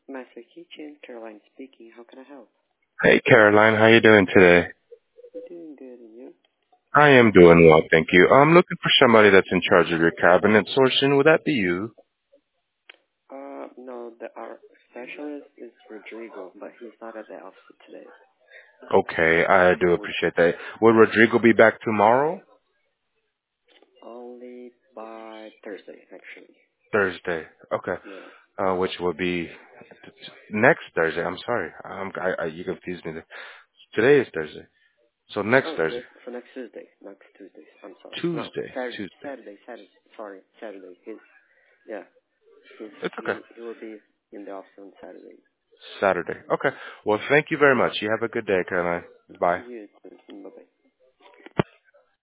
Master Kitchen, Caroline speaking. How can I help? Hey Caroline, how you doing today? I'm doing good, and you? I am doing well, thank you. I'm looking for somebody that's in charge of your cabinet sourcing. Would that be you? No, our specialist is Rodrigo, but he's not at the office today. Okay, I do appreciate that. Will Rodrigo be back tomorrow? Only by Thursday, actually. Thursday. Okay. Yeah. Which will be next Thursday. I'm sorry. You confused me there. Today is Thursday. So next Oh, Thursday. for next Tuesday. Next Tuesday. I'm sorry. No, Tuesday. Tuesday. Saturday. Sorry, Saturday. Yeah. It's okay. He will be in the office on Saturday. Saturday. Okay. Well, thank you very much. You have a good day, Caroline. Bye. You too. Bye bye.